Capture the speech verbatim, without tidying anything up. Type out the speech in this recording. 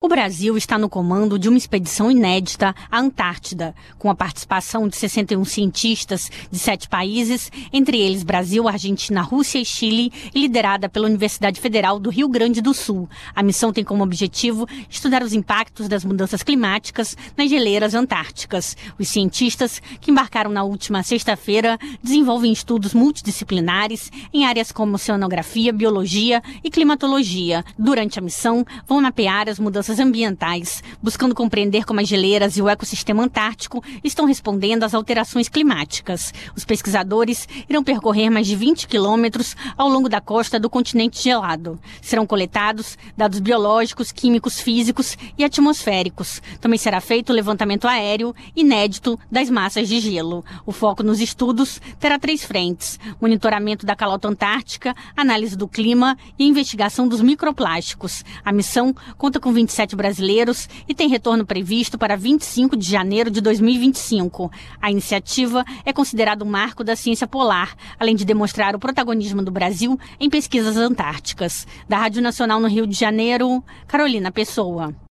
Brasil está no comando de uma expedição inédita à Antártida, com a participação de sessenta e um cientistas de sete países, entre eles Brasil, Argentina, Rússia e Chile, e liderada pela Universidade Federal do Rio Grande do Sul. A missão tem como objetivo estudar os impactos das mudanças climáticas nas geleiras antárticas. Os cientistas, que embarcaram na última sexta-feira, desenvolvem estudos multidisciplinares em áreas como oceanografia, biologia e climatologia. Durante a missão, vão mapear as mudanças ambientais, buscando compreender como as geleiras e o ecossistema antártico estão respondendo às alterações climáticas. Os pesquisadores irão percorrer mais de vinte quilômetros ao longo da costa do continente gelado. Serão coletados dados biológicos, químicos, físicos e atmosféricos. Também será feito o levantamento aéreo inédito das massas de gelo. O foco nos estudos terá três frentes: monitoramento da calota antártica, análise do clima e investigação dos microplásticos. A missão conta com vinte e sete brasileiros e tem retorno previsto para vinte e cinco de janeiro de dois mil e vinte e cinco. A iniciativa é considerada um marco da ciência polar, além de demonstrar o protagonismo do Brasil em pesquisas antárticas. Da Rádio Nacional no Rio de Janeiro, Carolina Pessoa.